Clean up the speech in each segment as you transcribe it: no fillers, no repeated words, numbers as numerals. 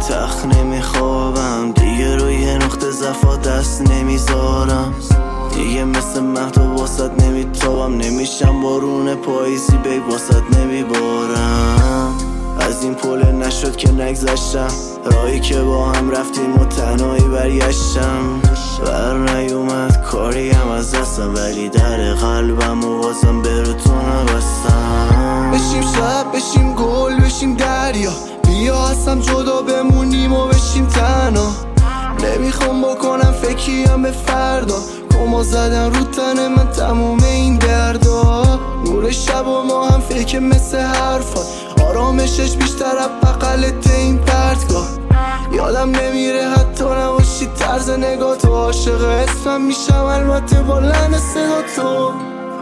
تخت نمیخوابم، دیگه روی نقطه ضعفا دست نمیذارم، دیگه مثل مهد واسط نمیتابم، نمیشم بارون پاییزی بیگ واسط نمیبارم. از این پل نشد که نگذشتم، راهی که با هم رفتیم و تنهایی برگشتم. بر نیومد کاریم از دستم، ولی در قلبم و بازم براتون نبستم. بشیم شب، بشیم گل، بشیم دریا، بیا هستم جدا بمونیم و بشیم تنها. نمیخوام بکنم فکریم به فردا، کما زدن رو تن من تموم این دردا. نور شب و ما هم فکر مثل حرفات، آرامشش بیشتر از بغلت این پرتگاه. یادم نمیره حتی نباشی طرز نگاه تو، عاشق اسمم میشم البته با لحن صدا تو.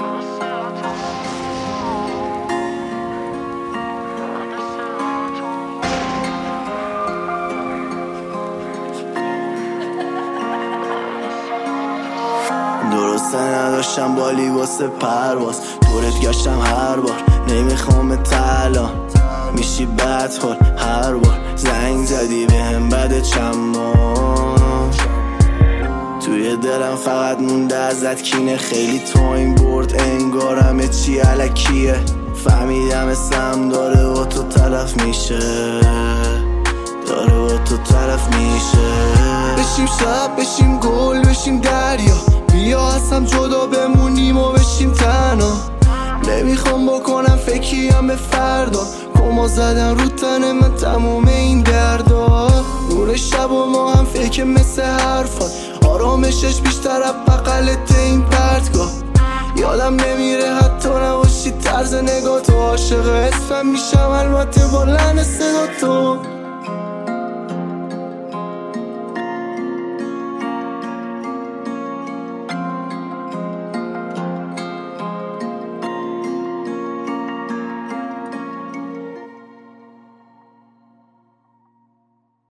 درسته نداشتم بالی واسه پرواز، دورت گشتم هر بار، نمیخوام الان میشی بد حال. هر بار زنگ زدی بهم بعد چند ماه، توی دلم فقط مونده ازت کینه. خیلی تایم برد انگارم چی علکیه، فهمیدم اسم داره و تو تلف میشه، داره و تو تلف میشه. بشیم شب، بشیم گل، بشیم دریا، بیا هستم جدا بمونیم و بشیم تنها. نمیخوام بکنم فکریم به فردا، کما زدن رو تن من تموم این دردا. نور شب و ما هم فکر مثل حرفات، آرامشش بیشتر از بغلت این پرتگاه. یادم نمیره حتی نباشی طرز نگاه تو، عاشق اسمم میشم البته با لحن صدا تو.